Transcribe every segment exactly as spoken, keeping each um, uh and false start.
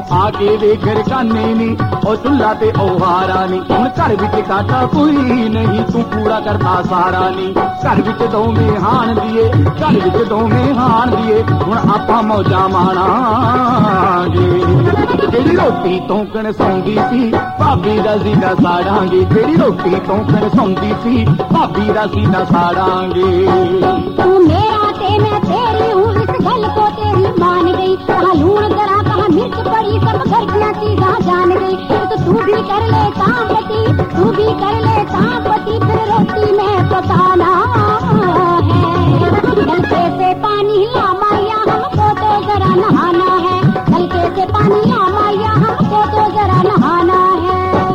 आके देख रकाने नी ओ चुल्ला ते ओ हारा नी हुण घर विच काटा कोई नहीं तू पूरा करता सारा नी घर विच दोवें हाण दिए घर विच दोवें हाण दिए हुण आपां मौजा माणांगे जेड़ी रोटी तोंकण सौंदी सी भाभी दा सीना साड़ांगे जेड़ी रोटी तोंकण सौंदी सी भाभी दा सीना साड़ांगे तू मेरा ते मैं तेरी हूँ इस गल को तेरी मान गई कहाँ लूण जरा कहाँ मिर्च पड़ी सब घर की चीज़ां जान गई तो तू भी कर ले काम पति तू भी कर ले काम पति फिर रोटी में पकाना है नलके से पानी ला माया हमको तो जरा नहाना है नलके से पानी ला माया हमको तो जरा नहाना है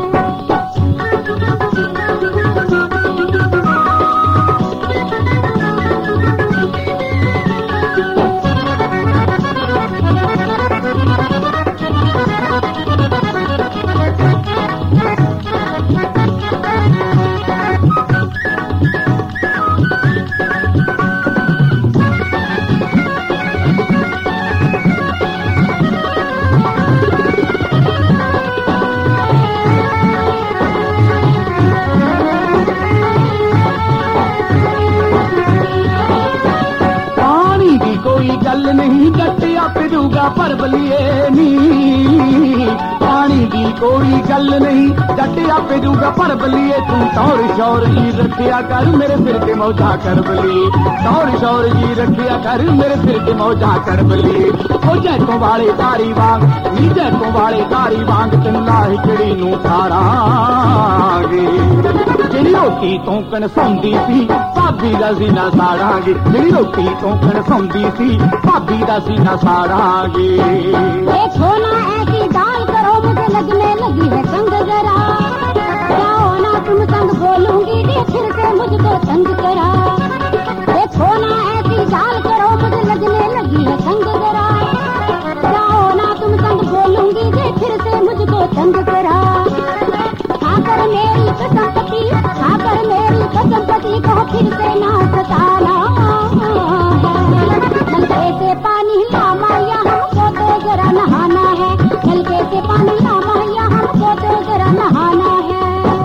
गल नहीं जट्टिया पिरूगा पर बलिए नी पानी की कोई गल नहीं जट्टिया पिरूगा पर बलिए तू तौर शौर जी रखिया कर मेरे सिर के मौजा कर बलिए तौर शौर जी रखिया कर मेरे सिर के मौजा कर बलिए ओ जैतों वाले तारी वांग नी जैतों वाले तारी वांग तेन लाही चिड़ी नू खारांगे जेड़ी रोटी तोंकण सौंदी सी भाभी दा सीना साड़ांगे जेड़ी रोटी तोंकण सौंदी सी भाभी दा सीना साड़ांगे देखो ना ऐसी दाल करो मुझे लगने लगी है संग जरा जाओ ना तुम संग बोलूंगी जे फिर से मुझको तंग करा देखो ना ऐसी दाल करो मुझे लगने लगी है संग जरा जाओ ना तुम संग बोलूंगी जे फिर से मुझको तंग करा खाकर मेरी कसम पति खाकर मेरी कसम पति को फिर से ना सताना नलके से पानी ला माया हमको तो जरा नहाना है नलके से पानी ला माया हमको तो जरा नहाना है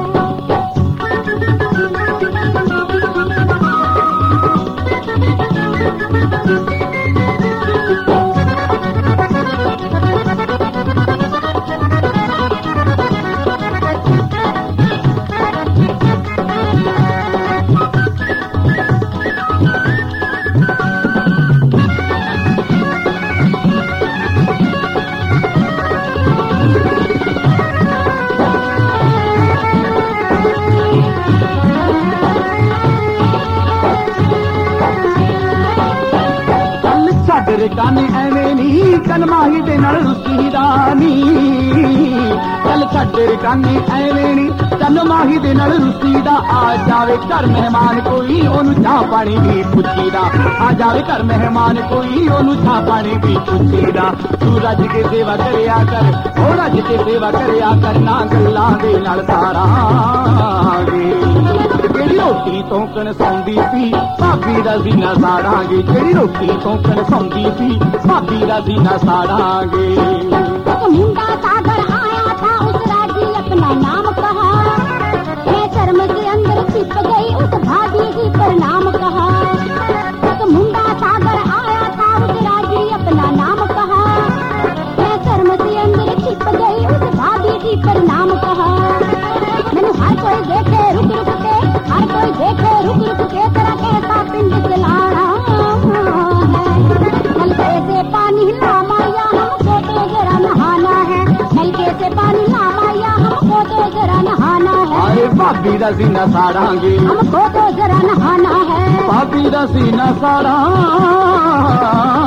काने एवें नी कल माही दे नाल रुसी रानी चल छड्डे काने एवें नी कल माही दे नाल रुसी दा आ जावे घर मेहमान कोई ओनू चाह पानी भी पुछीदा आ जावे घर मेहमान कोई ओनू चाह पानी भी पुछीदा तू रज के सेवा करया कर ओ रज के सेवा करया कर ना गल्लां दे नाल तारांगे जेड़ी रोटी तोंकण सौंदी सी भाभी दा सीना साड़ांगे जेड़ी रोटी तोंकण सौंदी सी भाभी दा सीना साड़ांगे मुंडा सागर आया था उस राजी अपना नाम कहा मैं शर्म के अंदर छिप गई उस भाभी जी पर नाम कहा मुंडा सागर आया था उस राजी अपना नाम कहा मैं शर्म के अंदर छिप गई उस भाभी जी पर नाम कहा मैंने हर कोई देखे रुक रुक के हर कोई देखे रुक रुक के तेरा कैसा पिंड चलाना है नलके से पानी ला माया हमको तो जरा नहाना है नलके से पानी ला माया हमको तो जरा नहाना है अरे भाभी दा सीना साड़ांगे हमको तो जरा नहाना है भाभी दा सीना साड़ा